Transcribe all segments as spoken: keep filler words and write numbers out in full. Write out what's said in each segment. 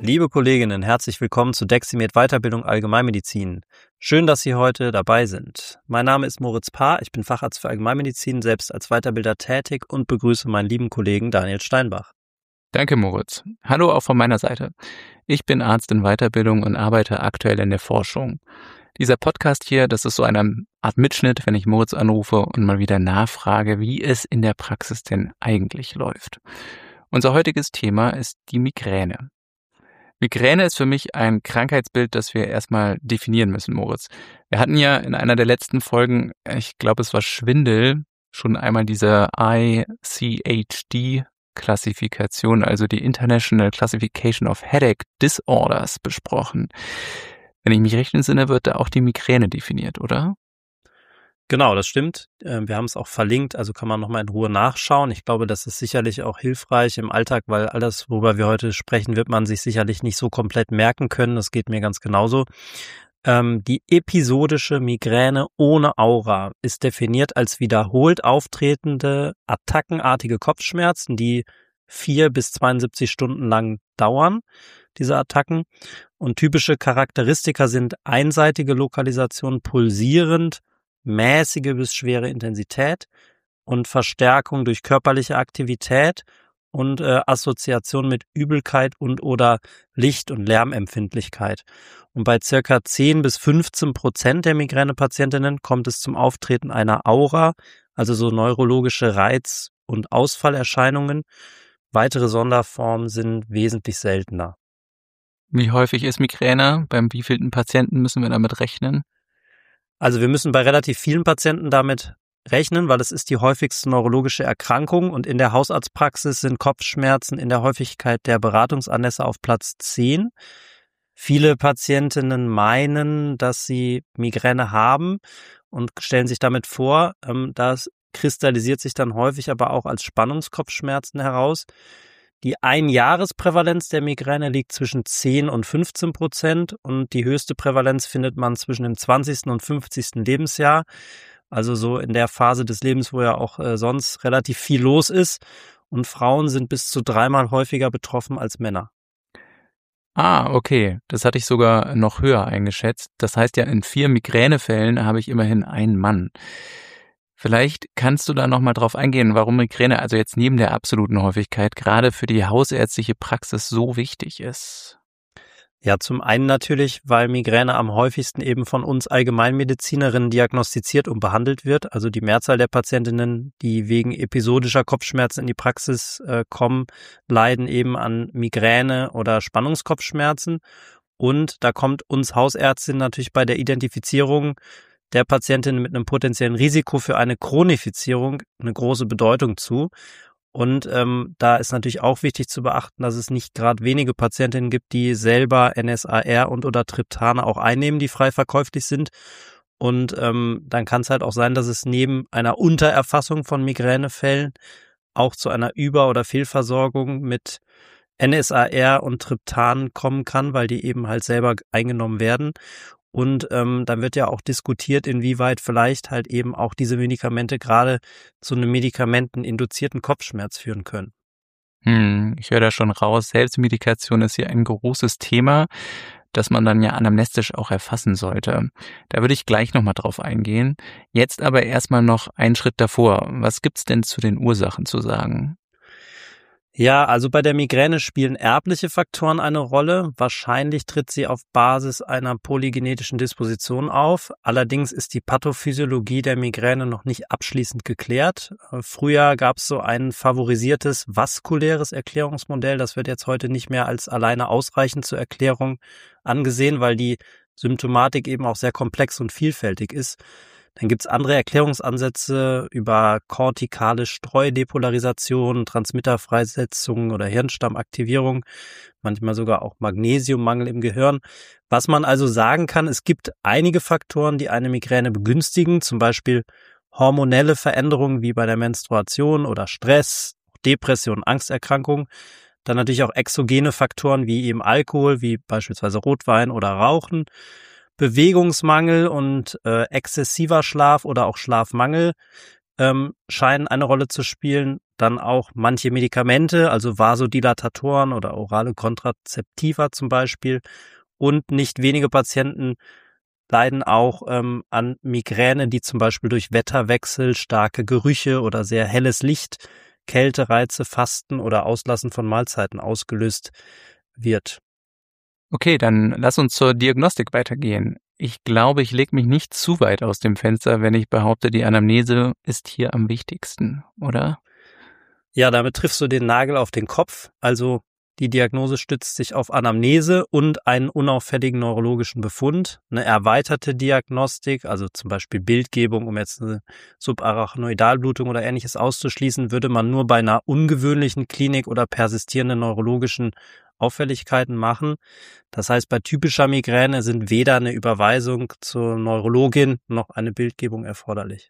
Liebe Kolleginnen, herzlich willkommen zu Deximed Weiterbildung Allgemeinmedizin. Schön, dass Sie heute dabei sind. Mein Name ist Moritz Paar, ich bin Facharzt für Allgemeinmedizin, selbst als Weiterbilder tätig und begrüße meinen lieben Kollegen Daniel Steinbach. Danke, Moritz. Hallo auch von meiner Seite. Ich bin Arzt in Weiterbildung und arbeite aktuell in der Forschung. Dieser Podcast hier, das ist so eine Art Mitschnitt, wenn ich Moritz anrufe und mal wieder nachfrage, wie es in der Praxis denn eigentlich läuft. Unser heutiges Thema ist die Migräne. Migräne ist für mich ein Krankheitsbild, das wir erstmal definieren müssen, Moritz. Wir hatten ja in einer der letzten Folgen, ich glaube es war Schwindel, schon einmal diese I C H D-Klassifikation, also die International Classification of Headache Disorders, besprochen. Wenn ich mich recht entsinne, wird da auch die Migräne definiert, oder? Genau, das stimmt. Wir haben es auch verlinkt, also kann man nochmal in Ruhe nachschauen. Ich glaube, das ist sicherlich auch hilfreich im Alltag, weil alles, worüber wir heute sprechen, wird man sich sicherlich nicht so komplett merken können. Das geht mir ganz genauso. Ähm, die episodische Migräne ohne Aura ist definiert als wiederholt auftretende attackenartige Kopfschmerzen, die vier bis zweiundsiebzig Stunden lang dauern, diese Attacken. Und typische Charakteristika sind einseitige Lokalisation, pulsierend, mäßige bis schwere Intensität und Verstärkung durch körperliche Aktivität und äh, Assoziation mit Übelkeit und oder Licht- und Lärmempfindlichkeit. Und bei circa zehn bis fünfzehn Prozent der Migränepatientinnen kommt es zum Auftreten einer Aura, also so neurologische Reiz- und Ausfallerscheinungen. Weitere Sonderformen sind wesentlich seltener. Wie häufig ist Migräne? Beim wievielten Patienten müssen wir damit rechnen? Also wir müssen bei relativ vielen Patienten damit rechnen, weil es ist die häufigste neurologische Erkrankung und in der Hausarztpraxis sind Kopfschmerzen in der Häufigkeit der Beratungsanlässe auf Platz zehn. Viele Patientinnen meinen, dass sie Migräne haben und stellen sich damit vor, das kristallisiert sich dann häufig aber auch als Spannungskopfschmerzen heraus. Die Einjahresprävalenz der Migräne liegt zwischen zehn und fünfzehn Prozent und die höchste Prävalenz findet man zwischen dem zwanzigsten und fünfzigsten Lebensjahr, also so in der Phase des Lebens, wo ja auch äh, sonst relativ viel los ist, und Frauen sind bis zu dreimal häufiger betroffen als Männer. Ah, okay, das hatte ich sogar noch höher eingeschätzt. Das heißt ja, in vier Migränefällen habe ich immerhin einen Mann. Vielleicht kannst du da nochmal drauf eingehen, warum Migräne also jetzt neben der absoluten Häufigkeit gerade für die hausärztliche Praxis so wichtig ist. Ja, zum einen natürlich, weil Migräne am häufigsten eben von uns Allgemeinmedizinerinnen diagnostiziert und behandelt wird. Also die Mehrzahl der Patientinnen, die wegen episodischer Kopfschmerzen in die Praxis äh, kommen, leiden eben an Migräne oder Spannungskopfschmerzen. Und da kommt uns Hausärztin natürlich bei der Identifizierung der Patientin mit einem potenziellen Risiko für eine Chronifizierung eine große Bedeutung zu. Und ähm, da ist natürlich auch wichtig zu beachten, dass es nicht gerade wenige Patientinnen gibt, die selber N S A R und oder Triptane auch einnehmen, die frei verkäuflich sind. Und ähm, dann kann es halt auch sein, dass es neben einer Untererfassung von Migränefällen auch zu einer Über- oder Fehlversorgung mit N S A R und Triptan kommen kann, weil die eben halt selber eingenommen werden. Und ähm, dann wird ja auch diskutiert, inwieweit vielleicht halt eben auch diese Medikamente gerade zu einem medikamenteninduzierten Kopfschmerz führen können. Hm, ich höre da schon raus, Selbstmedikation ist hier ein großes Thema, das man dann ja anamnestisch auch erfassen sollte. Da würde ich gleich nochmal drauf eingehen. Jetzt aber erstmal noch einen Schritt davor. Was gibt's denn zu den Ursachen zu sagen? Ja, also bei der Migräne spielen erbliche Faktoren eine Rolle. Wahrscheinlich tritt sie auf Basis einer polygenetischen Disposition auf. Allerdings ist die Pathophysiologie der Migräne noch nicht abschließend geklärt. Früher gab es so ein favorisiertes vaskuläres Erklärungsmodell. Das wird jetzt heute nicht mehr als alleine ausreichend zur Erklärung angesehen, weil die Symptomatik eben auch sehr komplex und vielfältig ist. Dann gibt's andere Erklärungsansätze über kortikale Streudepolarisation, Transmitterfreisetzung oder Hirnstammaktivierung, manchmal sogar auch Magnesiummangel im Gehirn. Was man also sagen kann, es gibt einige Faktoren, die eine Migräne begünstigen, zum Beispiel hormonelle Veränderungen wie bei der Menstruation oder Stress, Depression, Angsterkrankung. Dann natürlich auch exogene Faktoren wie eben Alkohol, wie beispielsweise Rotwein oder Rauchen. Bewegungsmangel und äh, exzessiver Schlaf oder auch Schlafmangel ähm, scheinen eine Rolle zu spielen. Dann auch manche Medikamente, also Vasodilatatoren oder orale Kontrazeptiva zum Beispiel. Und nicht wenige Patienten leiden auch ähm, an Migräne, die zum Beispiel durch Wetterwechsel, starke Gerüche oder sehr helles Licht, Kältereize, Fasten oder Auslassen von Mahlzeiten ausgelöst wird. Okay, dann lass uns zur Diagnostik weitergehen. Ich glaube, ich lege mich nicht zu weit aus dem Fenster, wenn ich behaupte, die Anamnese ist hier am wichtigsten, oder? Ja, damit triffst du den Nagel auf den Kopf. Also die Diagnose stützt sich auf Anamnese und einen unauffälligen neurologischen Befund. Eine erweiterte Diagnostik, also zum Beispiel Bildgebung, um jetzt eine Subarachnoidalblutung oder Ähnliches auszuschließen, würde man nur bei einer ungewöhnlichen Klinik oder persistierenden neurologischen Auffälligkeiten machen. Das heißt, bei typischer Migräne sind weder eine Überweisung zur Neurologin noch eine Bildgebung erforderlich.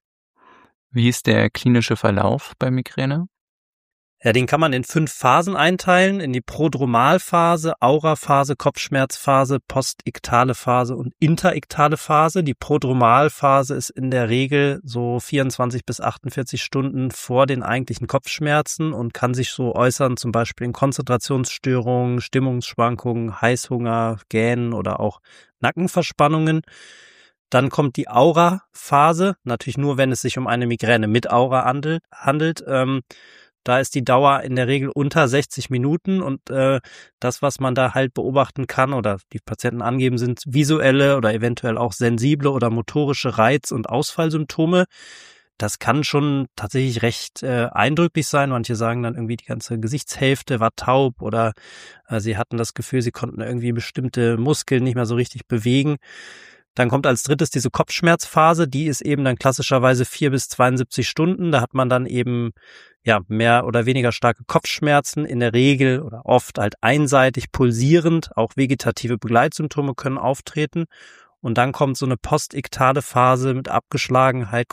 Wie ist der klinische Verlauf bei Migräne? Ja, den kann man in fünf Phasen einteilen, in die Prodromalphase, Auraphase, Kopfschmerzphase, postiktale Phase und interiktale Phase. Die Prodromalphase ist in der Regel so vierundzwanzig bis achtundvierzig Stunden vor den eigentlichen Kopfschmerzen und kann sich so äußern, zum Beispiel in Konzentrationsstörungen, Stimmungsschwankungen, Heißhunger, Gähnen oder auch Nackenverspannungen. Dann kommt die Auraphase, natürlich nur, wenn es sich um eine Migräne mit Aura handelt. handelt ähm, Da ist die Dauer in der Regel unter sechzig Minuten und äh, das, was man da halt beobachten kann oder die Patienten angeben, sind visuelle oder eventuell auch sensible oder motorische Reiz- und Ausfallsymptome. Das kann schon tatsächlich recht äh, eindrücklich sein. Manche sagen dann irgendwie, die ganze Gesichtshälfte war taub oder äh, sie hatten das Gefühl, sie konnten irgendwie bestimmte Muskeln nicht mehr so richtig bewegen. Dann kommt als drittes diese Kopfschmerzphase, die ist eben dann klassischerweise vier bis zweiundsiebzig Stunden. Da hat man dann eben ja mehr oder weniger starke Kopfschmerzen, in der Regel oder oft halt einseitig pulsierend. Auch vegetative Begleitsymptome können auftreten. Und dann kommt so eine postiktale Phase mit Abgeschlagenheit,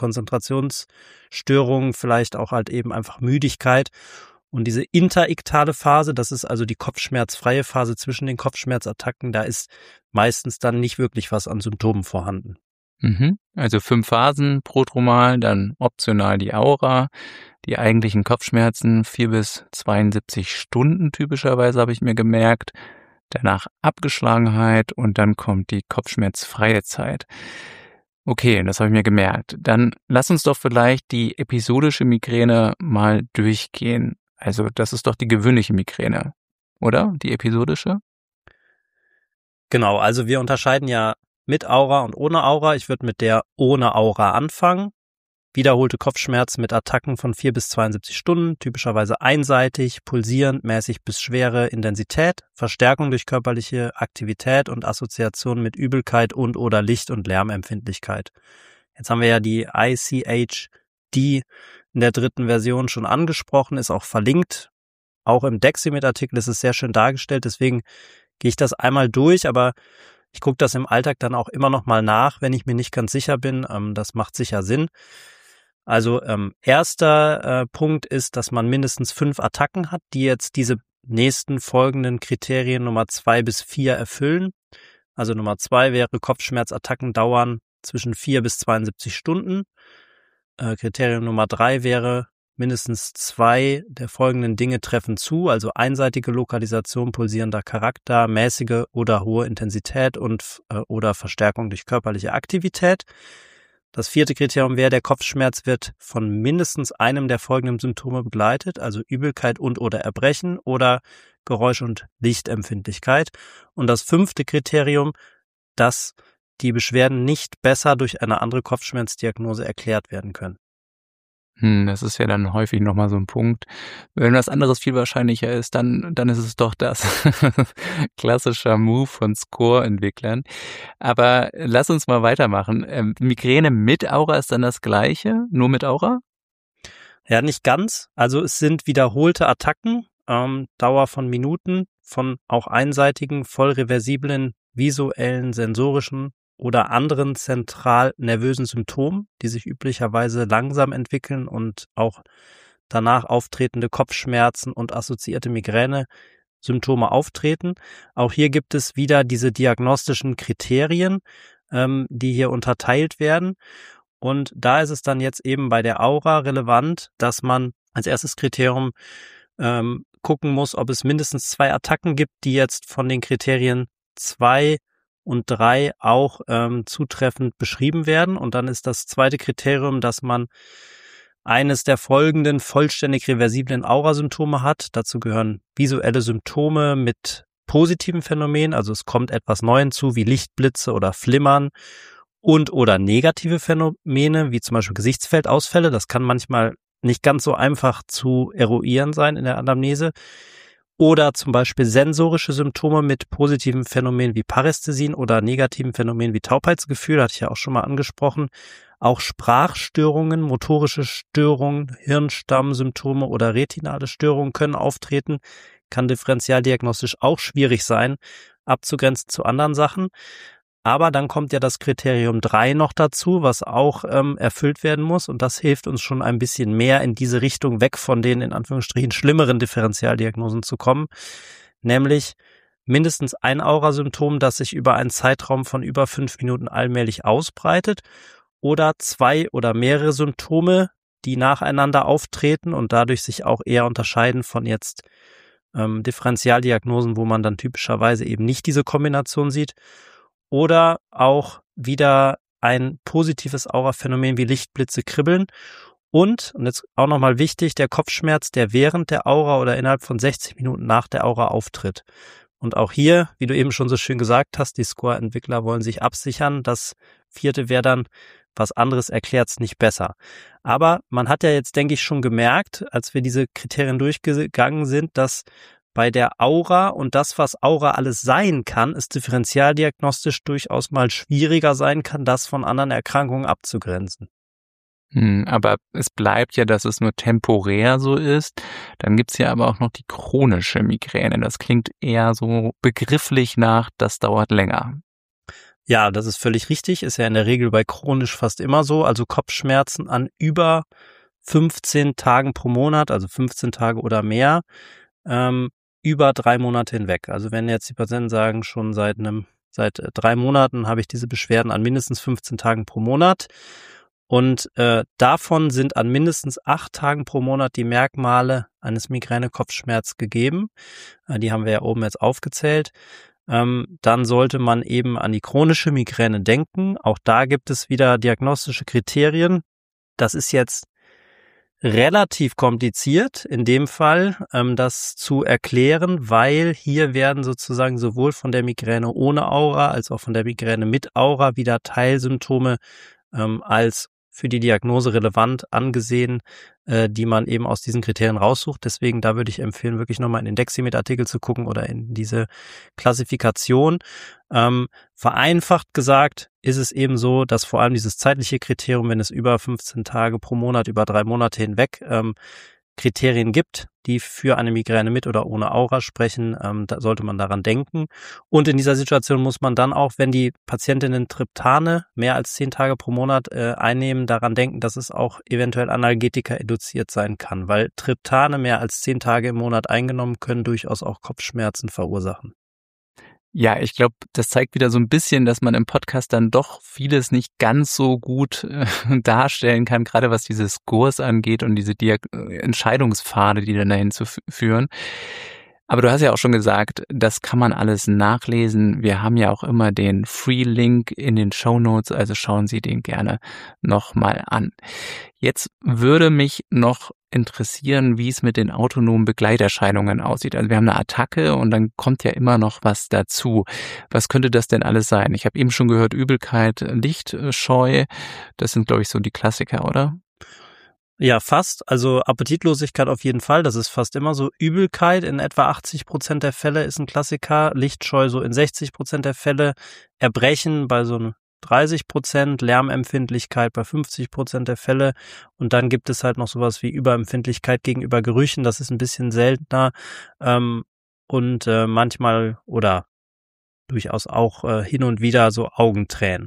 Konzentrationsstörungen, vielleicht auch halt eben einfach Müdigkeit. Und diese interiktale Phase, das ist also die kopfschmerzfreie Phase zwischen den Kopfschmerzattacken, da ist meistens dann nicht wirklich was an Symptomen vorhanden. Mhm. Also fünf Phasen, prodromal, dann optional die Aura, die eigentlichen Kopfschmerzen, vier bis zweiundsiebzig Stunden typischerweise, habe ich mir gemerkt. Danach Abgeschlagenheit und dann kommt die kopfschmerzfreie Zeit. Okay, das habe ich mir gemerkt. Dann lass uns doch vielleicht die episodische Migräne mal durchgehen. Also das ist doch die gewöhnliche Migräne, oder? Die episodische? Genau, also wir unterscheiden ja mit Aura und ohne Aura. Ich würde mit der ohne Aura anfangen. Wiederholte Kopfschmerzen mit Attacken von vier bis zweiundsiebzig Stunden, typischerweise einseitig, pulsierend, mäßig bis schwere Intensität, Verstärkung durch körperliche Aktivität und Assoziation mit Übelkeit und oder Licht- und Lärmempfindlichkeit. Jetzt haben wir ja die I C H D in der dritten Version schon angesprochen, ist auch verlinkt. Auch im Deximit-Artikel ist es sehr schön dargestellt, deswegen gehe ich das einmal durch, aber ich gucke das im Alltag dann auch immer noch mal nach, wenn ich mir nicht ganz sicher bin. Ähm, das macht sicher Sinn. Also ähm, erster äh, Punkt ist, dass man mindestens fünf Attacken hat, die jetzt diese nächsten folgenden Kriterien Nummer zwei bis vier erfüllen. Also Nummer zwei wäre, Kopfschmerzattacken dauern zwischen vier bis zweiundsiebzig Stunden. Äh, Kriterium Nummer drei wäre, mindestens zwei der folgenden Dinge treffen zu, also einseitige Lokalisation, pulsierender Charakter, mäßige oder hohe Intensität und äh, oder Verstärkung durch körperliche Aktivität. Das vierte Kriterium wäre, der Kopfschmerz wird von mindestens einem der folgenden Symptome begleitet, also Übelkeit und oder Erbrechen oder Geräusch- und Lichtempfindlichkeit. Und das fünfte Kriterium, dass die Beschwerden nicht besser durch eine andere Kopfschmerzdiagnose erklärt werden können. Hm, das ist ja dann häufig nochmal so ein Punkt. Wenn was anderes viel wahrscheinlicher ist, dann, dann ist es doch das. Klassischer Move von Score-Entwicklern. Aber lass uns mal weitermachen. Ähm, Migräne mit Aura ist dann das Gleiche, nur mit Aura? Ja, nicht ganz. Also es sind wiederholte Attacken, ähm, Dauer von Minuten, von auch einseitigen, voll reversiblen, visuellen, sensorischen oder anderen zentral nervösen Symptomen, die sich üblicherweise langsam entwickeln und auch danach auftretende Kopfschmerzen und assoziierte Migräne-Symptome auftreten. Auch hier gibt es wieder diese diagnostischen Kriterien, ähm, die hier unterteilt werden. Und da ist es dann jetzt eben bei der Aura relevant, dass man als erstes Kriterium ähm, gucken muss, ob es mindestens zwei Attacken gibt, die jetzt von den Kriterien zwei und drei auch ähm, zutreffend beschrieben werden. Und dann ist das zweite Kriterium, dass man eines der folgenden vollständig reversiblen Aurasymptome hat. Dazu gehören visuelle Symptome mit positiven Phänomenen, also es kommt etwas neu hinzu, wie Lichtblitze oder Flimmern, und oder negative Phänomene, wie zum Beispiel Gesichtsfeldausfälle. Das kann manchmal nicht ganz so einfach zu eruieren sein in der Anamnese. Oder zum Beispiel sensorische Symptome mit positiven Phänomenen wie Parästhesien oder negativen Phänomenen wie Taubheitsgefühl, hatte ich ja auch schon mal angesprochen. Auch Sprachstörungen, motorische Störungen, Hirnstammsymptome oder retinale Störungen können auftreten. Kann differentialdiagnostisch auch schwierig sein, abzugrenzen zu anderen Sachen. Aber dann kommt ja das Kriterium drei noch dazu, was auch ähm, erfüllt werden muss. Und das hilft uns schon ein bisschen mehr in diese Richtung, weg von den in Anführungsstrichen schlimmeren Differentialdiagnosen zu kommen. Nämlich mindestens ein Aurasymptom, das sich über einen Zeitraum von über fünf Minuten allmählich ausbreitet. Oder zwei oder mehrere Symptome, die nacheinander auftreten und dadurch sich auch eher unterscheiden von jetzt ähm, Differentialdiagnosen, wo man dann typischerweise eben nicht diese Kombination sieht. Oder auch wieder ein positives Auraphänomen wie Lichtblitze, Kribbeln. Und, und jetzt auch nochmal wichtig, der Kopfschmerz, der während der Aura oder innerhalb von sechzig Minuten nach der Aura auftritt. Und auch hier, wie du eben schon so schön gesagt hast, die Score-Entwickler wollen sich absichern. Das vierte wäre dann, was anderes erklärt's nicht besser. Aber man hat ja jetzt, denke ich, schon gemerkt, als wir diese Kriterien durchgegangen sind, dass bei der Aura und das, was Aura alles sein kann, es differentialdiagnostisch durchaus mal schwieriger sein kann, das von anderen Erkrankungen abzugrenzen. Hm, aber es bleibt ja, dass es nur temporär so ist. Dann gibt's ja aber auch noch die chronische Migräne. Das klingt eher so begrifflich nach, das dauert länger. Ja, das ist völlig richtig. Ist ja in der Regel bei chronisch fast immer so. Also Kopfschmerzen an über fünfzehn Tagen pro Monat, also fünfzehn Tage oder mehr, ähm, über drei Monate hinweg. Also wenn jetzt die Patienten sagen, schon seit einem, seit drei Monaten habe ich diese Beschwerden an mindestens fünfzehn Tagen pro Monat. Und äh, davon sind an mindestens acht Tagen pro Monat die Merkmale eines Migräne-Kopfschmerz gegeben. Äh, die haben wir ja oben jetzt aufgezählt. Ähm, dann sollte man eben an die chronische Migräne denken. Auch da gibt es wieder diagnostische Kriterien. Das ist jetzt relativ kompliziert in dem Fall, ähm, das zu erklären, weil hier werden sozusagen sowohl von der Migräne ohne Aura als auch von der Migräne mit Aura wieder Teilsymptome ähm, als für die Diagnose relevant angesehen, äh, die man eben aus diesen Kriterien raussucht. Deswegen, da würde ich empfehlen, wirklich nochmal in den Deximed-Artikel zu gucken oder in diese Klassifikation. Ähm, vereinfacht gesagt ist es eben so, dass vor allem dieses zeitliche Kriterium, wenn es über fünfzehn Tage pro Monat, über drei Monate hinweg ähm, Kriterien gibt, die für eine Migräne mit oder ohne Aura sprechen, ähm, da sollte man daran denken. Und in dieser Situation muss man dann auch, wenn die Patientinnen Triptane mehr als zehn Tage pro Monat äh, einnehmen, daran denken, dass es auch eventuell Analgetika induziert sein kann, weil Triptane mehr als zehn Tage im Monat eingenommen können durchaus auch Kopfschmerzen verursachen. Ja, ich glaube, das zeigt wieder so ein bisschen, dass man im Podcast dann doch vieles nicht ganz so gut äh, darstellen kann, gerade was diese Scores angeht und diese Diag- Entscheidungspfade, die dann dahin zu f- führen. Aber du hast ja auch schon gesagt, das kann man alles nachlesen. Wir haben ja auch immer den Free-Link in den Shownotes, also schauen Sie den gerne nochmal an. Jetzt würde mich noch interessieren, wie es mit den autonomen Begleiterscheinungen aussieht. Also wir haben eine Attacke und dann kommt ja immer noch was dazu. Was könnte das denn alles sein? Ich habe eben schon gehört, Übelkeit, Lichtscheu. Das sind, glaube ich, so die Klassiker, oder? Ja, fast. Also Appetitlosigkeit auf jeden Fall. Das ist fast immer so. Übelkeit in etwa achtzig Prozent der Fälle ist ein Klassiker. Lichtscheu so in sechzig Prozent der Fälle. Erbrechen bei so einem dreißig Prozent, Lärmempfindlichkeit bei fünfzig Prozent der Fälle. Und dann gibt es halt noch sowas wie Überempfindlichkeit gegenüber Gerüchen. Das ist ein bisschen seltener. Ähm, und äh, manchmal oder durchaus auch äh, hin und wieder so Augentränen.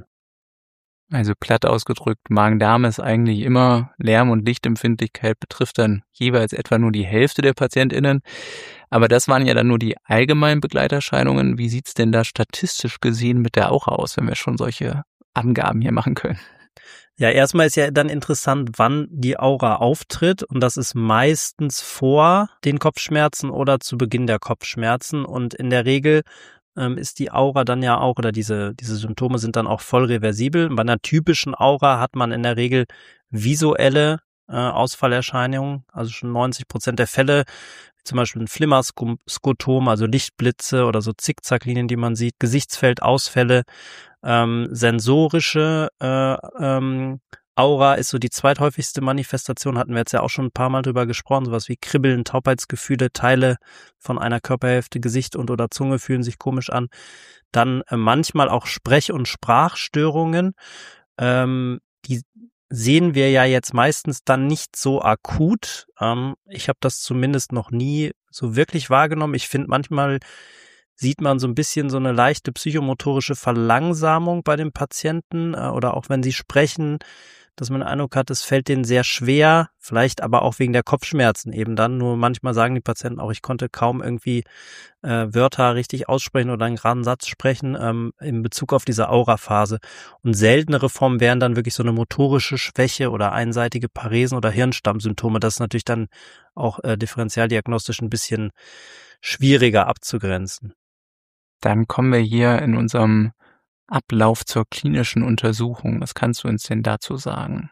Also platt ausgedrückt, Magen-Darm ist eigentlich immer Lärm- und Lichtempfindlichkeit, betrifft dann jeweils etwa nur die Hälfte der PatientInnen. Aber das waren ja dann nur die allgemeinen Begleiterscheinungen. Wie sieht's denn da statistisch gesehen mit der Aura aus, wenn wir schon solche Angaben hier machen können? Ja, erstmal ist ja dann interessant, wann die Aura auftritt, und das ist meistens vor den Kopfschmerzen oder zu Beginn der Kopfschmerzen, und in der Regel ähm, ist die Aura dann ja auch, oder diese diese Symptome sind dann auch voll reversibel. Bei einer typischen Aura hat man in der Regel visuelle äh, Ausfallerscheinungen, also schon neunzig Prozent der Fälle, zum Beispiel ein Flimmerskotom, also Lichtblitze oder so Zickzacklinien, die man sieht, Gesichtsfeldausfälle. Ähm, sensorische äh, ähm, Aura ist so die zweithäufigste Manifestation, hatten wir jetzt ja auch schon ein paar Mal drüber gesprochen, sowas wie Kribbeln, Taubheitsgefühle, Teile von einer Körperhälfte, Gesicht und oder Zunge fühlen sich komisch an. Dann äh, manchmal auch Sprech- und Sprachstörungen, ähm, die sehen wir ja jetzt meistens dann nicht so akut. Ähm, ich habe das zumindest noch nie so wirklich wahrgenommen. Ich finde, manchmal sieht man so ein bisschen so eine leichte psychomotorische Verlangsamung bei den Patienten äh, oder auch wenn sie sprechen, dass man den Eindruck hat, es fällt denen sehr schwer, vielleicht aber auch wegen der Kopfschmerzen eben dann. Nur manchmal sagen die Patienten auch, ich konnte kaum irgendwie äh, Wörter richtig aussprechen oder einen geraden Satz sprechen ähm, in Bezug auf diese Auraphase. Und seltenere Formen wären dann wirklich so eine motorische Schwäche oder einseitige Paresen oder Hirnstammsymptome. Das ist natürlich dann auch äh, differentialdiagnostisch ein bisschen schwieriger abzugrenzen. Dann kommen wir hier in unserem Ablauf zur klinischen Untersuchung. Was kannst du uns denn dazu sagen?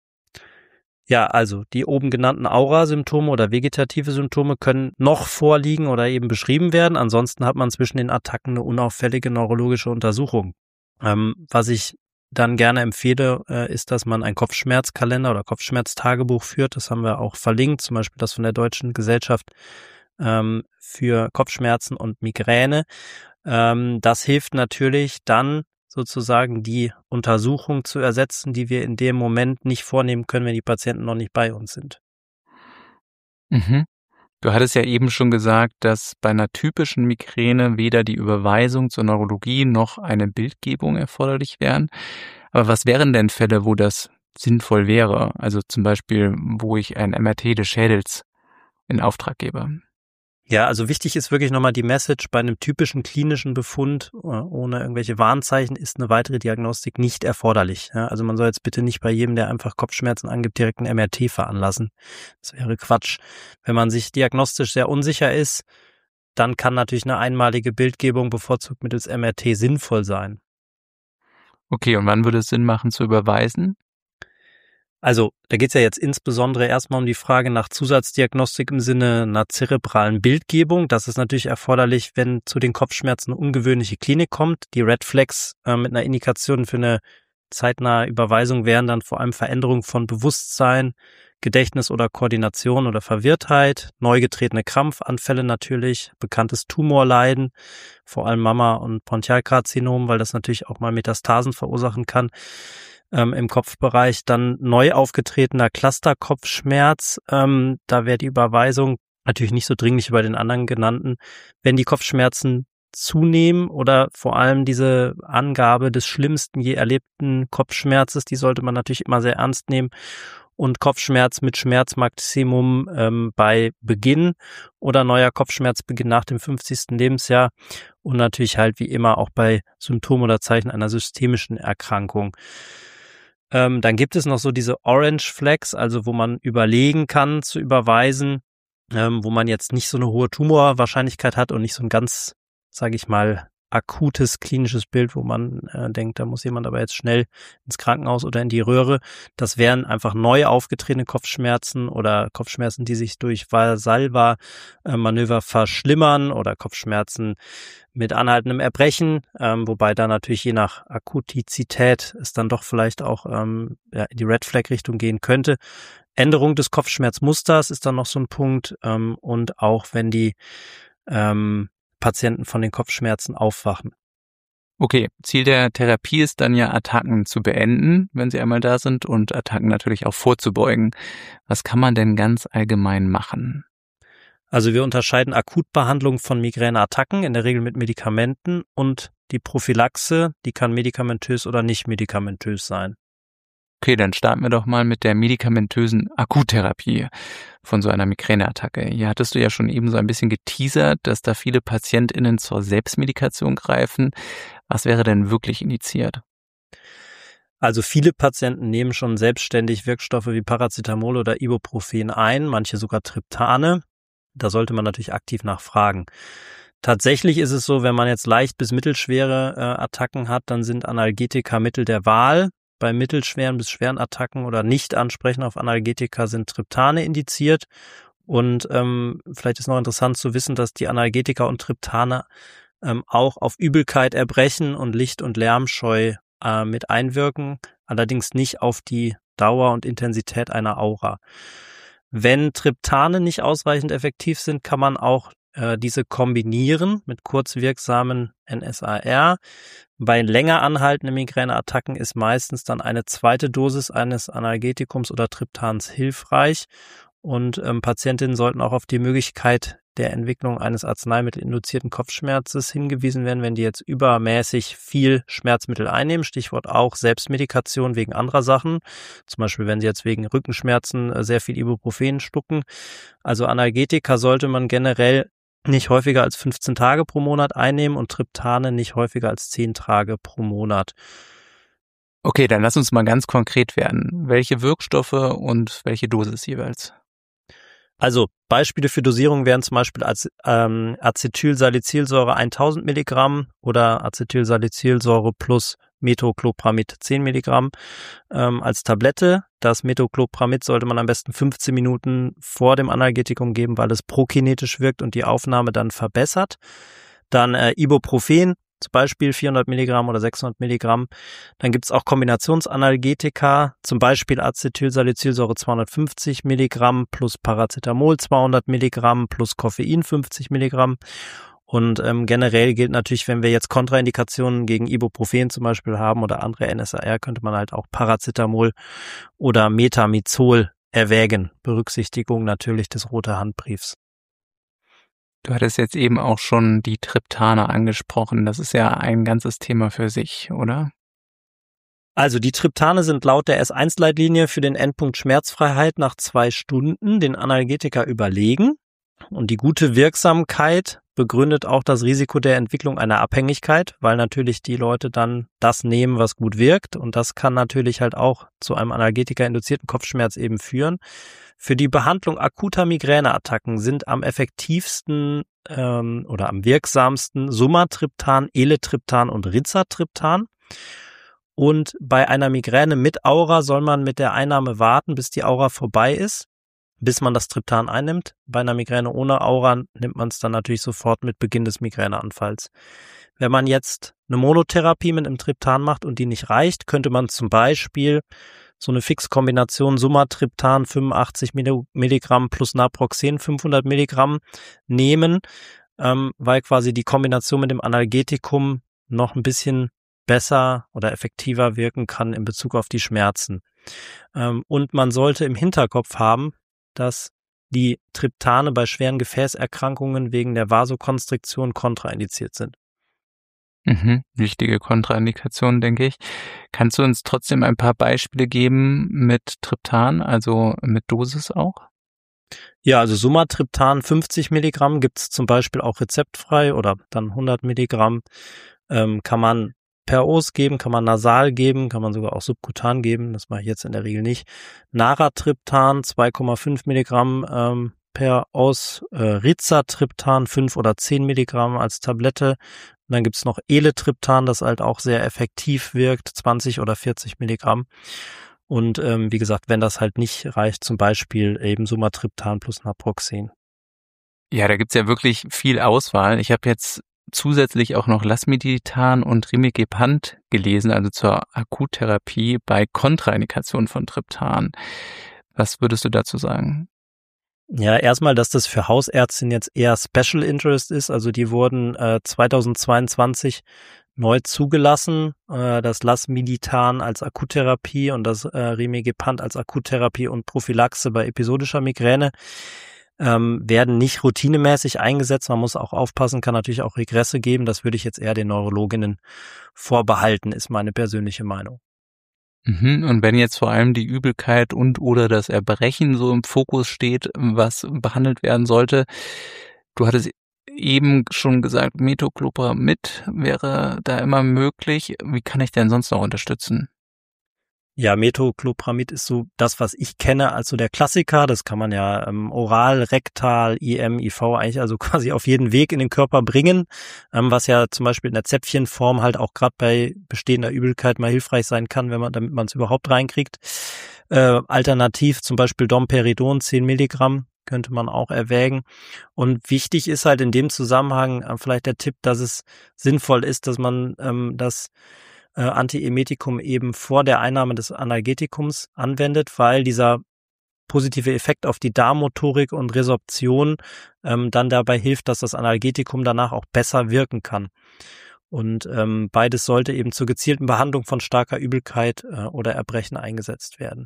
Ja, also die oben genannten Aura-Symptome oder vegetative Symptome können noch vorliegen oder eben beschrieben werden. Ansonsten hat man zwischen den Attacken eine unauffällige neurologische Untersuchung. Ähm, was ich dann gerne empfehle, äh, ist, dass man einen Kopfschmerzkalender oder Kopfschmerztagebuch führt. Das haben wir auch verlinkt, zum Beispiel das von der Deutschen Gesellschaft ähm, für Kopfschmerzen und Migräne. Ähm, das hilft natürlich dann sozusagen die Untersuchung zu ersetzen, die wir in dem Moment nicht vornehmen können, wenn die Patienten noch nicht bei uns sind. Mhm. Du hattest ja eben schon gesagt, dass bei einer typischen Migräne weder die Überweisung zur Neurologie noch eine Bildgebung erforderlich wären. Aber was wären denn Fälle, wo das sinnvoll wäre? Also zum Beispiel, wo ich ein M R T des Schädels in Auftrag gebe. Ja, also wichtig ist wirklich nochmal die Message, bei einem typischen klinischen Befund ohne irgendwelche Warnzeichen ist eine weitere Diagnostik nicht erforderlich. Ja, also man soll jetzt bitte nicht bei jedem, der einfach Kopfschmerzen angibt, direkt ein M R T veranlassen. Das wäre Quatsch. Wenn man sich diagnostisch sehr unsicher ist, dann kann natürlich eine einmalige Bildgebung bevorzugt mittels M R T sinnvoll sein. Okay, und wann würde es Sinn machen zu überweisen? Also da geht es ja jetzt insbesondere erstmal um die Frage nach Zusatzdiagnostik im Sinne einer zerebralen Bildgebung. Das ist natürlich erforderlich, wenn zu den Kopfschmerzen eine ungewöhnliche Klinik kommt. Die Red Flags äh, mit einer Indikation für eine zeitnahe Überweisung wären dann vor allem Veränderung von Bewusstsein, Gedächtnis oder Koordination oder Verwirrtheit, neu getretene Krampfanfälle natürlich, bekanntes Tumorleiden, vor allem Mamma- und Bronchialkarzinom, weil das natürlich auch mal Metastasen verursachen kann. Ähm, im Kopfbereich, dann neu aufgetretener Clusterkopfschmerz, ähm, da wäre die Überweisung natürlich nicht so dringlich wie bei den anderen genannten. Wenn die Kopfschmerzen zunehmen oder vor allem diese Angabe des schlimmsten je erlebten Kopfschmerzes, die sollte man natürlich immer sehr ernst nehmen, und Kopfschmerz mit Schmerzmaximum ähm, bei Beginn oder neuer Kopfschmerzbeginn nach dem fünfzigsten Lebensjahr und natürlich halt wie immer auch bei Symptomen oder Zeichen einer systemischen Erkrankung. Ähm, dann gibt es noch so diese Orange Flags, also wo man überlegen kann zu überweisen, ähm, wo man jetzt nicht so eine hohe Tumorwahrscheinlichkeit hat und nicht so ein ganz, sage ich mal, akutes klinisches Bild, wo man äh, denkt, da muss jemand aber jetzt schnell ins Krankenhaus oder in die Röhre. Das wären einfach neu aufgetretene Kopfschmerzen oder Kopfschmerzen, die sich durch Valsalva-Manöver verschlimmern oder Kopfschmerzen mit anhaltendem Erbrechen, ähm, wobei da natürlich je nach Akutizität es dann doch vielleicht auch ähm, ja, in die Red Flag Richtung gehen könnte. Änderung des Kopfschmerzmusters ist dann noch so ein Punkt ähm, und auch wenn die ähm, Patienten von den Kopfschmerzen aufwachen. Okay, Ziel der Therapie ist dann ja, Attacken zu beenden, wenn sie einmal da sind, und Attacken natürlich auch vorzubeugen. Was kann man denn ganz allgemein machen? Also wir unterscheiden Akutbehandlung von Migräneattacken, in der Regel mit Medikamenten, und die Prophylaxe, die kann medikamentös oder nicht medikamentös sein. Okay, dann starten wir doch mal mit der medikamentösen Akuttherapie von so einer Migräneattacke. Hier hattest du ja schon eben so ein bisschen geteasert, dass da viele PatientInnen zur Selbstmedikation greifen. Was wäre denn wirklich indiziert? Also viele Patienten nehmen schon selbstständig Wirkstoffe wie Paracetamol oder Ibuprofen ein, manche sogar Triptane. Da sollte man natürlich aktiv nachfragen. Tatsächlich ist es so, wenn man jetzt leicht bis mittelschwere äh, Attacken hat, dann sind Analgetika Mittel der Wahl. Bei mittelschweren bis schweren Attacken oder Nicht-Ansprechen auf Analgetika sind Triptane indiziert. Und ähm, vielleicht ist noch interessant zu wissen, dass die Analgetika und Triptane ähm, auch auf Übelkeit, Erbrechen und Licht- und Lärmscheu äh, mit einwirken, allerdings nicht auf die Dauer und Intensität einer Aura. Wenn Triptane nicht ausreichend effektiv sind, kann man auch äh, diese kombinieren mit kurzwirksamen N S A R. Bei länger anhaltenden Migräneattacken ist meistens dann eine zweite Dosis eines Analgetikums oder Triptans hilfreich. Und ähm, Patientinnen sollten auch auf die Möglichkeit der Entwicklung eines arzneimittelinduzierten Kopfschmerzes hingewiesen werden, wenn die jetzt übermäßig viel Schmerzmittel einnehmen. Stichwort auch Selbstmedikation wegen anderer Sachen. Zum Beispiel, wenn sie jetzt wegen Rückenschmerzen äh, sehr viel Ibuprofen schlucken. Also Analgetika sollte man generell nicht häufiger als fünfzehn Tage pro Monat einnehmen und Triptane nicht häufiger als zehn Tage pro Monat. Okay, dann lass uns mal ganz konkret werden. Welche Wirkstoffe und welche Dosis jeweils? Also Beispiele für Dosierung wären zum Beispiel als, ähm, Acetylsalicylsäure tausend Milligramm oder Acetylsalicylsäure plus Metoclopramid zehn Milligramm ähm, als Tablette. Das Metoclopramid sollte man am besten fünfzehn Minuten vor dem Analgetikum geben, weil es prokinetisch wirkt und die Aufnahme dann verbessert. Dann äh, Ibuprofen, zum Beispiel vierhundert Milligramm oder sechshundert Milligramm. Dann gibt es auch Kombinationsanalgetika, zum Beispiel Acetylsalicylsäure zweihundertfünfzig Milligramm plus Paracetamol zweihundert Milligramm plus Koffein fünfzig Milligramm. Und ähm, generell gilt natürlich, wenn wir jetzt Kontraindikationen gegen Ibuprofen zum Beispiel haben oder andere N S A R, könnte man halt auch Paracetamol oder Metamizol erwägen. Berücksichtigung natürlich des Rote Handbriefs. Du hattest jetzt eben auch schon die Triptane angesprochen. Das ist ja ein ganzes Thema für sich, oder? Also die Triptane sind laut der S eins Leitlinie für den Endpunkt Schmerzfreiheit nach zwei Stunden den Analgetika überlegen. Und die gute Wirksamkeit begründet auch das Risiko der Entwicklung einer Abhängigkeit, weil natürlich die Leute dann das nehmen, was gut wirkt. Und das kann natürlich halt auch zu einem Analgetika-induzierten Kopfschmerz eben führen. Für die Behandlung akuter Migräneattacken sind am effektivsten ähm, oder am wirksamsten Sumatriptan, Eletriptan und Rizatriptan. Und bei einer Migräne mit Aura soll man mit der Einnahme warten, bis die Aura vorbei ist, bis man das Triptan einnimmt. Bei einer Migräne ohne Aura nimmt man es dann natürlich sofort mit Beginn des Migräneanfalls. Wenn man jetzt eine Monotherapie mit einem Triptan macht und die nicht reicht, könnte man zum Beispiel so eine Fixkombination Sumatriptan fünfundachtzig Milligramm plus Naproxen fünfhundert Milligramm nehmen, ähm, weil quasi die Kombination mit dem Analgetikum noch ein bisschen besser oder effektiver wirken kann in Bezug auf die Schmerzen. Ähm, und man sollte im Hinterkopf haben, dass die Triptane bei schweren Gefäßerkrankungen wegen der Vasokonstriktion kontraindiziert sind. Mhm, wichtige Kontraindikation, denke ich. Kannst du uns trotzdem ein paar Beispiele geben mit Triptan, also mit Dosis auch? Ja, also Sumatriptan fünfzig Milligramm gibt es zum Beispiel auch rezeptfrei oder dann hundert Milligramm. Ähm, kann man per Os geben, kann man nasal geben, kann man sogar auch subkutan geben. Das mache ich jetzt in der Regel nicht. Naratriptan zwei Komma fünf Milligramm ähm, per Os. Äh, Rizatriptan fünf oder zehn Milligramm als Tablette. Und dann gibt's noch Eletriptan, das halt auch sehr effektiv wirkt, zwanzig oder vierzig Milligramm. Und ähm, wie gesagt, wenn das halt nicht reicht, zum Beispiel eben Sumatriptan plus Naproxen. Ja, da gibt's ja wirklich viel Auswahl. Ich habe jetzt zusätzlich auch noch Lasmiditan und Rimegepant gelesen, also zur Akuttherapie bei Kontraindikation von Triptan. Was würdest du dazu sagen? Ja, erstmal, dass das für Hausärztinnen jetzt eher Special Interest ist. Also die wurden äh, zweitausendzweiundzwanzig neu zugelassen. Äh, das Lasmiditan als Akuttherapie und das äh, Rimegepant als Akuttherapie und Prophylaxe bei episodischer Migräne ähm, werden nicht routinemäßig eingesetzt. Man muss auch aufpassen, kann natürlich auch Regresse geben. Das würde ich jetzt eher den Neurologinnen vorbehalten, ist meine persönliche Meinung. Mhm. Und wenn jetzt vor allem die Übelkeit und oder das Erbrechen so im Fokus steht, was behandelt werden sollte, du hattest eben schon gesagt, Metoclopramid wäre da immer möglich. Wie kann ich denn sonst noch unterstützen? Ja, Metoclopramid ist so das, was ich kenne als so der Klassiker. Das kann man ja ähm, oral, rektal, I M, I V eigentlich also quasi auf jeden Weg in den Körper bringen, ähm, was ja zum Beispiel in der Zäpfchenform halt auch gerade bei bestehender Übelkeit mal hilfreich sein kann, wenn man, damit man es überhaupt reinkriegt. Äh, alternativ zum Beispiel Domperidon, zehn Milligramm, könnte man auch erwägen. Und wichtig ist halt in dem Zusammenhang äh, vielleicht der Tipp, dass es sinnvoll ist, dass man ähm, das äh, Antiemetikum eben vor der Einnahme des Analgetikums anwendet, weil dieser positive Effekt auf die Darmmotorik und Resorption ähm, dann dabei hilft, dass das Analgetikum danach auch besser wirken kann. Und ähm, beides sollte eben zur gezielten Behandlung von starker Übelkeit äh, oder Erbrechen eingesetzt werden.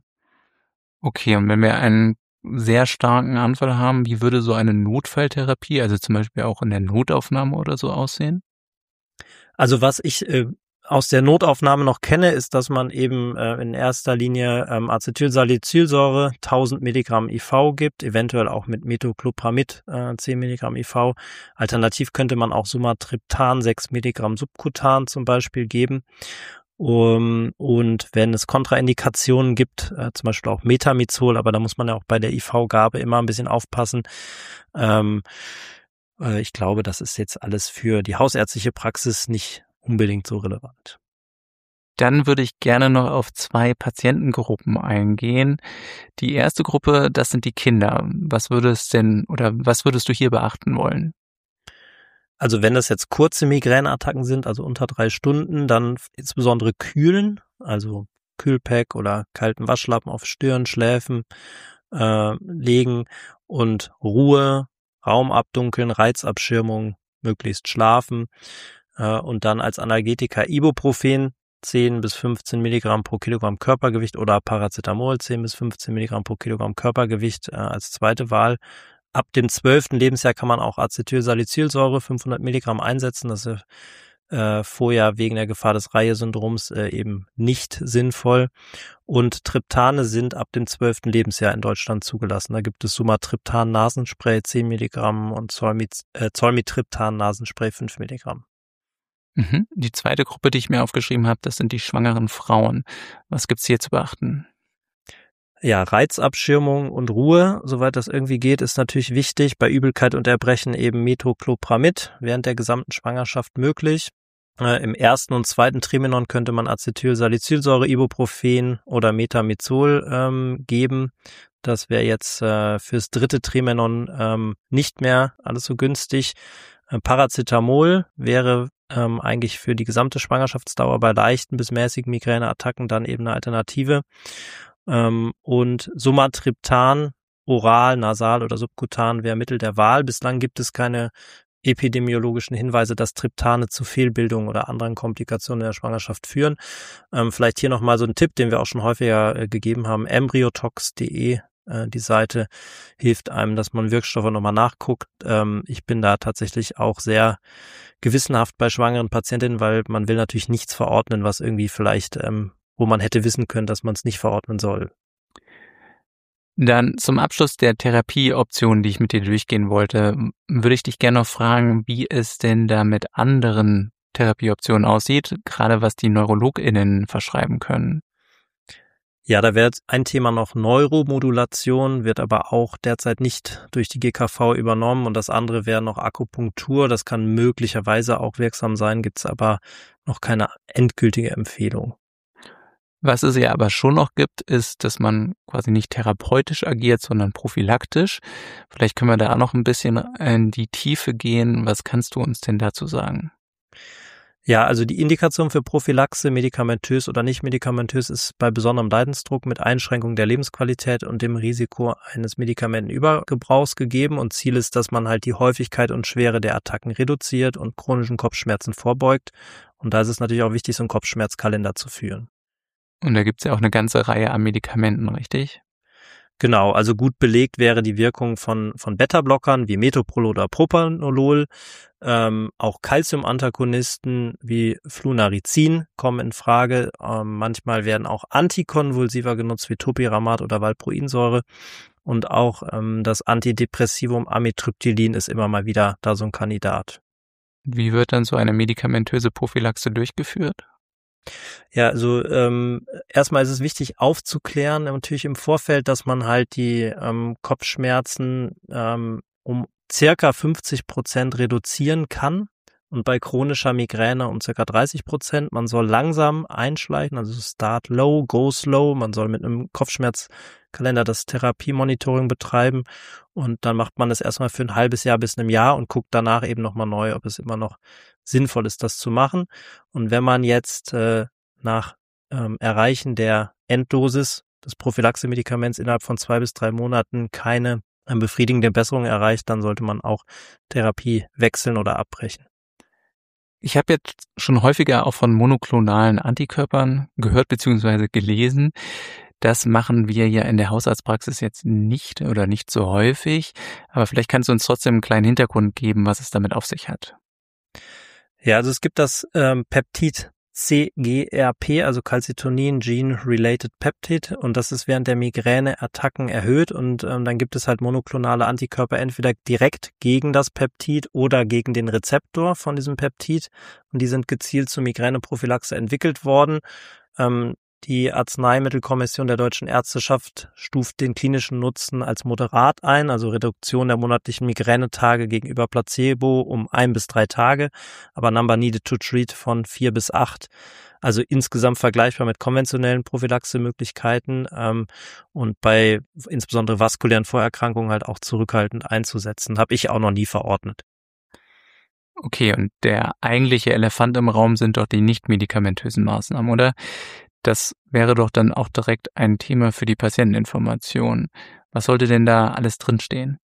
Okay, und wenn wir einen sehr starken Anfall haben, wie würde so eine Notfalltherapie, also zum Beispiel auch in der Notaufnahme oder so aussehen? Also was ich äh, aus der Notaufnahme noch kenne, ist, dass man eben äh, in erster Linie ähm, Acetylsalicylsäure tausend Milligramm I V gibt, eventuell auch mit Metoclopramid äh, zehn Milligramm I V. Alternativ könnte man auch Sumatriptan sechs Milligramm subkutan zum Beispiel geben. Um, und wenn es Kontraindikationen gibt, äh, zum Beispiel auch Metamizol, aber da muss man ja auch bei der I V-Gabe immer ein bisschen aufpassen. Ähm, äh, ich glaube, das ist jetzt alles für die hausärztliche Praxis nicht unbedingt so relevant. Dann würde ich gerne noch auf zwei Patientengruppen eingehen. Die erste Gruppe, das sind die Kinder. Was würdest denn oder was würdest du hier beachten wollen? Also wenn das jetzt kurze Migräneattacken sind, also unter drei Stunden, dann insbesondere kühlen, also Kühlpack oder kalten Waschlappen auf Stirn, Schläfen äh, legen und Ruhe, Raum abdunkeln, Reizabschirmung, möglichst schlafen äh, und dann als Analgetika Ibuprofen zehn bis fünfzehn Milligramm pro Kilogramm Körpergewicht oder Paracetamol zehn bis fünfzehn Milligramm pro Kilogramm Körpergewicht äh, als zweite Wahl. Ab dem zwölften Lebensjahr kann man auch Acetylsalicylsäure fünfhundert Milligramm einsetzen. Das ist äh, vorher wegen der Gefahr des Reihe-Syndroms äh, eben nicht sinnvoll. Und Triptane sind ab dem zwölften Lebensjahr in Deutschland zugelassen. Da gibt es Sumatriptan-Nasenspray zehn Milligramm und Zolmit- äh, Zolmitriptan-Nasenspray fünf Milligramm. Mhm. Die zweite Gruppe, die ich mir aufgeschrieben habe, das sind die schwangeren Frauen. Was gibt's hier zu beachten? Ja, Reizabschirmung und Ruhe, soweit das irgendwie geht, ist natürlich wichtig. Bei Übelkeit und Erbrechen eben Metoclopramid während der gesamten Schwangerschaft möglich. Äh, Im ersten und zweiten Trimenon könnte man Acetylsalicylsäure, Ibuprofen oder Metamizol ähm, geben. Das wäre jetzt äh, fürs dritte Trimenon ähm, nicht mehr alles so günstig. Äh, Paracetamol wäre ähm, eigentlich für die gesamte Schwangerschaftsdauer bei leichten bis mäßigen Migräneattacken dann eben eine Alternative. Ähm, und Sumatriptan, oral, nasal oder subkutan wäre Mittel der Wahl. Bislang gibt es keine epidemiologischen Hinweise, dass Triptane zu Fehlbildungen oder anderen Komplikationen in der Schwangerschaft führen. Ähm, vielleicht hier nochmal so ein Tipp, den wir auch schon häufiger äh, gegeben haben. embryotox punkt de, äh, die Seite hilft einem, dass man Wirkstoffe nochmal nachguckt. Ähm, ich bin da tatsächlich auch sehr gewissenhaft bei schwangeren Patientinnen, weil man will natürlich nichts verordnen, was irgendwie vielleicht ähm, wo man hätte wissen können, dass man es nicht verordnen soll. Dann zum Abschluss der Therapieoptionen, die ich mit dir durchgehen wollte, würde ich dich gerne noch fragen, wie es denn da mit anderen Therapieoptionen aussieht, gerade was die NeurologInnen verschreiben können. Ja, da wäre ein Thema noch Neuromodulation, wird aber auch derzeit nicht durch die G K V übernommen und das andere wäre noch Akupunktur, das kann möglicherweise auch wirksam sein, gibt es aber noch keine endgültige Empfehlung. Was es ja aber schon noch gibt, ist, dass man quasi nicht therapeutisch agiert, sondern prophylaktisch. Vielleicht können wir da auch noch ein bisschen in die Tiefe gehen. Was kannst du uns denn dazu sagen? Ja, also die Indikation für Prophylaxe, medikamentös oder nicht medikamentös, ist bei besonderem Leidensdruck mit Einschränkung der Lebensqualität und dem Risiko eines Medikamentenübergebrauchs gegeben. Und Ziel ist, dass man halt die Häufigkeit und Schwere der Attacken reduziert und chronischen Kopfschmerzen vorbeugt. Und da ist es natürlich auch wichtig, so einen Kopfschmerzkalender zu führen. Und da gibt's ja auch eine ganze Reihe an Medikamenten, richtig? Genau, also gut belegt wäre die Wirkung von von Beta-Blockern wie Metoprolol oder Propranolol. Ähm, auch Calcium-Antagonisten wie Flunarizin kommen in Frage. Ähm, manchmal werden auch Antikonvulsiva genutzt wie Topiramat oder Valproinsäure. Und auch ähm, das Antidepressivum Amitriptylin ist immer mal wieder da so ein Kandidat. Wie wird dann so eine medikamentöse Prophylaxe durchgeführt? Ja, also ähm, erstmal ist es wichtig aufzuklären, natürlich im Vorfeld, dass man halt die ähm, Kopfschmerzen ähm, um circa fünfzig Prozent reduzieren kann und bei chronischer Migräne um circa dreißig Prozent. Man soll langsam einschleichen, also start low, go slow. Man soll mit einem Kopfschmerzkalender das Therapiemonitoring betreiben und dann macht man das erstmal für ein halbes Jahr bis einem Jahr und guckt danach eben nochmal neu, ob es immer noch sinnvoll ist, das zu machen. Und wenn man jetzt äh, nach ähm, Erreichen der Enddosis des Prophylaxe-Medikaments innerhalb von zwei bis drei Monaten keine ähm, befriedigende Besserung erreicht, dann sollte man auch Therapie wechseln oder abbrechen. Ich habe jetzt schon häufiger auch von monoklonalen Antikörpern gehört bzw. gelesen. Das machen wir ja in der Hausarztpraxis jetzt nicht oder nicht so häufig, aber vielleicht kannst du uns trotzdem einen kleinen Hintergrund geben, was es damit auf sich hat. Ja, also es gibt das ähm, Peptid C G R P, also Calcitonin Gene Related Peptid, und das ist während der Migräneattacken erhöht und ähm, dann gibt es halt monoklonale Antikörper entweder direkt gegen das Peptid oder gegen den Rezeptor von diesem Peptid und die sind gezielt zur Migräneprophylaxe entwickelt worden. Ähm, Die Arzneimittelkommission der Deutschen Ärzteschaft stuft den klinischen Nutzen als moderat ein, also Reduktion der monatlichen Migränetage gegenüber Placebo um ein bis drei Tage, aber Number Needed to Treat von vier bis acht. Also insgesamt vergleichbar mit konventionellen Prophylaxemöglichkeiten ähm, und bei insbesondere vaskulären Vorerkrankungen halt auch zurückhaltend einzusetzen. Habe ich auch noch nie verordnet. Okay, und der eigentliche Elefant im Raum sind doch die nicht medikamentösen Maßnahmen, oder? Das wäre doch dann auch direkt ein Thema für die Patienteninformation. Was sollte denn da alles drinstehen?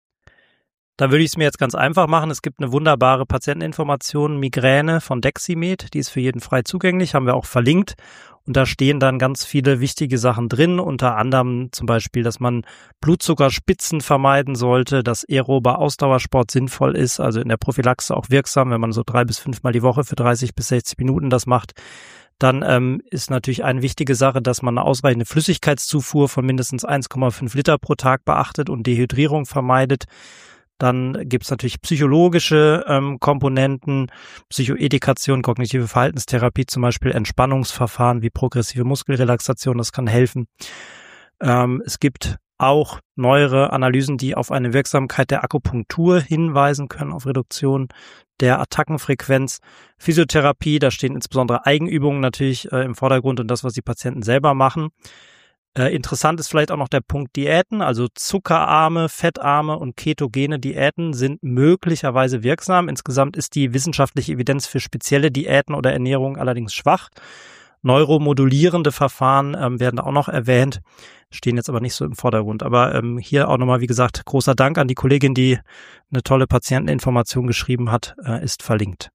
Da würde ich es mir jetzt ganz einfach machen. Es gibt eine wunderbare Patienteninformation, Migräne von Deximed, die ist für jeden frei zugänglich, haben wir auch verlinkt. Und da stehen dann ganz viele wichtige Sachen drin, unter anderem zum Beispiel, dass man Blutzuckerspitzen vermeiden sollte, dass aerober Ausdauersport sinnvoll ist, also in der Prophylaxe auch wirksam, wenn man so drei bis fünfmal die Woche für dreißig bis sechzig Minuten das macht. Dann ähm, ist natürlich eine wichtige Sache, dass man eine ausreichende Flüssigkeitszufuhr von mindestens eins Komma fünf Liter pro Tag beachtet und Dehydrierung vermeidet. Dann gibt's natürlich psychologische ähm, Komponenten, Psychoedikation, kognitive Verhaltenstherapie, zum Beispiel Entspannungsverfahren wie progressive Muskelrelaxation, das kann helfen. Ähm, es gibt auch neuere Analysen, die auf eine Wirksamkeit der Akupunktur hinweisen können, auf Reduktion der Attackenfrequenz. Physiotherapie, da stehen insbesondere Eigenübungen natürlich äh, im Vordergrund und das, was die Patienten selber machen. Äh, interessant ist vielleicht auch noch der Punkt Diäten, also zuckerarme, fettarme und ketogene Diäten sind möglicherweise wirksam. Insgesamt ist die wissenschaftliche Evidenz für spezielle Diäten oder Ernährung allerdings schwach. Neuromodulierende Verfahren ähm, werden auch noch erwähnt, stehen jetzt aber nicht so im Vordergrund. Aber ähm, hier auch nochmal, wie gesagt, großer Dank an die Kollegin, die eine tolle Patienteninformation geschrieben hat, äh, ist verlinkt.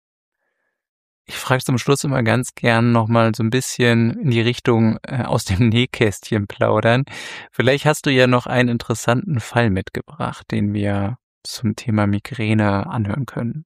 Ich frage zum Schluss immer ganz gern nochmal so ein bisschen in die Richtung äh, aus dem Nähkästchen plaudern. Vielleicht hast du ja noch einen interessanten Fall mitgebracht, den wir zum Thema Migräne anhören können.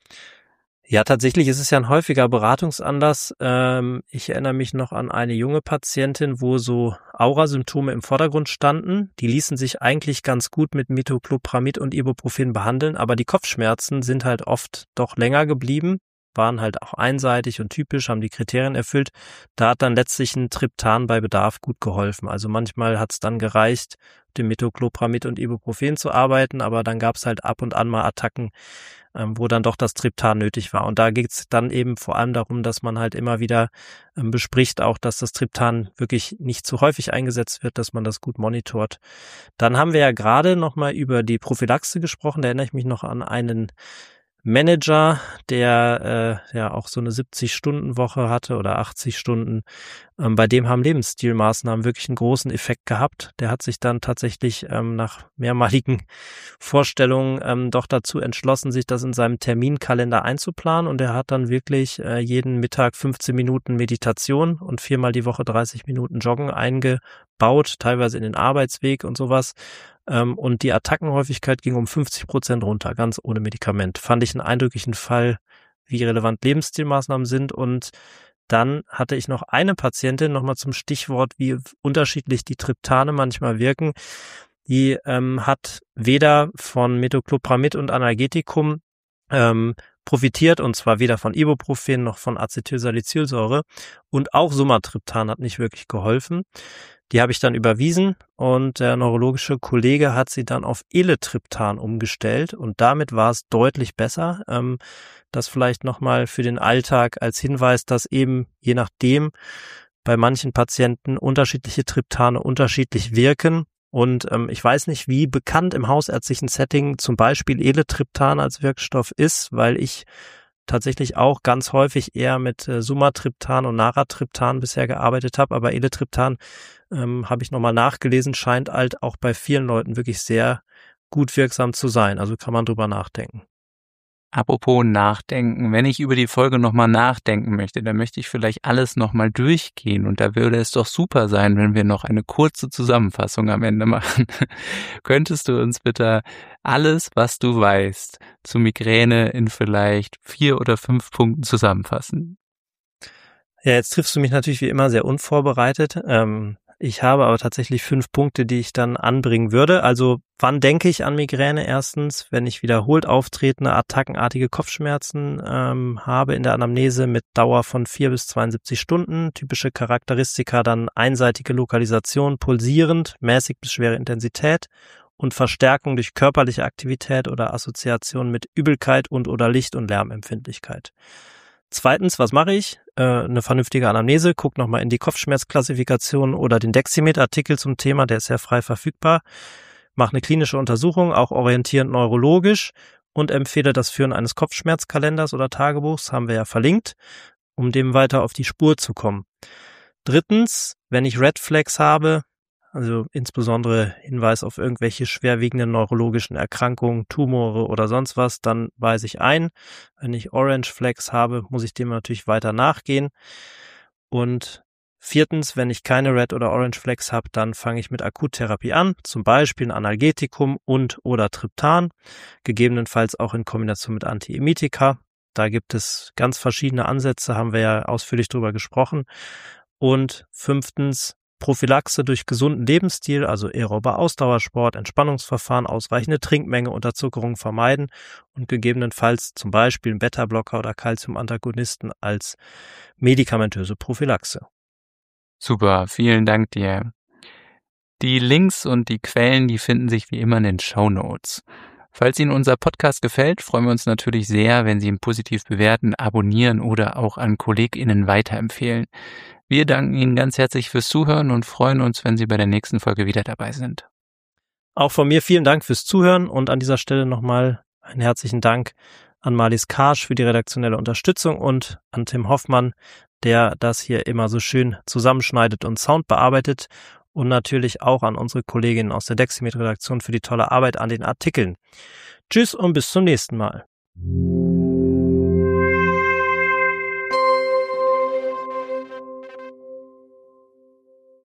Ja, tatsächlich ist es ja ein häufiger Beratungsanlass. Ähm, ich erinnere mich noch an eine junge Patientin, wo so Aura-Symptome im Vordergrund standen. Die ließen sich eigentlich ganz gut mit Metoclopramid und Ibuprofen behandeln, aber die Kopfschmerzen sind halt oft doch länger geblieben, waren halt auch einseitig und typisch, haben die Kriterien erfüllt. Da hat dann letztlich ein Triptan bei Bedarf gut geholfen. Also manchmal hat es dann gereicht, mit dem Metoclopramid und Ibuprofen zu arbeiten, aber dann gab es halt ab und an mal Attacken, ähm, wo dann doch das Triptan nötig war. Und da geht es dann eben vor allem darum, dass man halt immer wieder ähm, bespricht, auch dass das Triptan wirklich nicht zu häufig eingesetzt wird, dass man das gut monitort. Dann haben wir ja gerade nochmal über die Prophylaxe gesprochen. Da erinnere ich mich noch an einen Manager, der äh, ja auch so eine siebzig-Stunden-Woche hatte oder achtzig Stunden. Ähm, bei dem haben Lebensstilmaßnahmen wirklich einen großen Effekt gehabt. Der hat sich dann tatsächlich ähm, nach mehrmaligen Vorstellungen ähm, doch dazu entschlossen, sich das in seinem Terminkalender einzuplanen und er hat dann wirklich äh, jeden Mittag fünfzehn Minuten Meditation und viermal die Woche dreißig Minuten Joggen eingebaut, teilweise in den Arbeitsweg und sowas. Und die Attackenhäufigkeit ging um fünfzig Prozent runter, ganz ohne Medikament. Fand ich einen eindrücklichen Fall, wie relevant Lebensstilmaßnahmen sind. Und dann hatte ich noch eine Patientin, nochmal zum Stichwort, wie unterschiedlich die Triptane manchmal wirken. Die ähm, hat weder von Metoclopramid und Analgetikum ähm, profitiert, und zwar weder von Ibuprofen noch von Acetylsalicylsäure, und auch Sumatriptan hat nicht wirklich geholfen. Die habe ich dann überwiesen und der neurologische Kollege hat sie dann auf Elatriptan umgestellt und damit war es deutlich besser. Ähm, das vielleicht nochmal für den Alltag als Hinweis, dass eben je nachdem bei manchen Patienten unterschiedliche Triptane unterschiedlich wirken. Und ähm, ich weiß nicht, wie bekannt im hausärztlichen Setting zum Beispiel Elatriptan als Wirkstoff ist, weil ich tatsächlich auch ganz häufig eher mit äh, Sumatriptan und Naratriptan bisher gearbeitet habe, aber Elatriptan ähm, habe ich nochmal nachgelesen, scheint halt auch bei vielen Leuten wirklich sehr gut wirksam zu sein, also kann man drüber nachdenken. Apropos nachdenken, wenn ich über die Folge nochmal nachdenken möchte, dann möchte ich vielleicht alles nochmal durchgehen und da würde es doch super sein, wenn wir noch eine kurze Zusammenfassung am Ende machen. Könntest du uns bitte alles, was du weißt, zu Migräne in vielleicht vier oder fünf Punkten zusammenfassen? Ja, jetzt triffst du mich natürlich wie immer sehr unvorbereitet. Ähm, ich habe aber tatsächlich fünf Punkte, die ich dann anbringen würde. Also wann denke ich an Migräne? Erstens, wenn ich wiederholt auftretende attackenartige Kopfschmerzen ähm, habe in der Anamnese mit Dauer von vier bis zweiundsiebzig Stunden. Typische Charakteristika dann einseitige Lokalisation, pulsierend, mäßig bis schwere Intensität und Verstärkung durch körperliche Aktivität oder Assoziation mit Übelkeit und oder Licht- und Lärmempfindlichkeit. Zweitens, was mache ich? Äh, eine vernünftige Anamnese, guck nochmal in die Kopfschmerzklassifikation oder den Deximed-Artikel zum Thema, der ist ja frei verfügbar. Mach eine klinische Untersuchung, auch orientierend neurologisch und empfehle das Führen eines Kopfschmerzkalenders oder Tagebuchs, haben wir ja verlinkt, um dem weiter auf die Spur zu kommen. Drittens, wenn ich Red Flags habe, also insbesondere Hinweis auf irgendwelche schwerwiegenden neurologischen Erkrankungen, Tumore oder sonst was, dann weise ich ein. Wenn ich Orange Flags habe, muss ich dem natürlich weiter nachgehen. Und viertens, wenn ich keine Red oder Orange Flags habe, dann fange ich mit Akuttherapie an, zum Beispiel ein Analgetikum und oder Triptan, gegebenenfalls auch in Kombination mit Antiemetika. Da gibt es ganz verschiedene Ansätze, haben wir ja ausführlich drüber gesprochen. Und fünftens, Prophylaxe durch gesunden Lebensstil, also aerober Ausdauersport, Entspannungsverfahren, ausreichende Trinkmenge, Unterzuckerung vermeiden und gegebenenfalls zum Beispiel einen Beta-Blocker oder Calcium-Antagonisten als medikamentöse Prophylaxe. Super, vielen Dank dir. Die Links und die Quellen, die finden sich wie immer in den Shownotes. Falls Ihnen unser Podcast gefällt, freuen wir uns natürlich sehr, wenn Sie ihn positiv bewerten, abonnieren oder auch an KollegInnen weiterempfehlen. Wir danken Ihnen ganz herzlich fürs Zuhören und freuen uns, wenn Sie bei der nächsten Folge wieder dabei sind. Auch von mir vielen Dank fürs Zuhören und an dieser Stelle nochmal einen herzlichen Dank an Marlies Karsch für die redaktionelle Unterstützung und an Tim Hoffmann, der das hier immer so schön zusammenschneidet und Sound bearbeitet und natürlich auch an unsere Kolleginnen aus der Deximed-Redaktion für die tolle Arbeit an den Artikeln. Tschüss und bis zum nächsten Mal.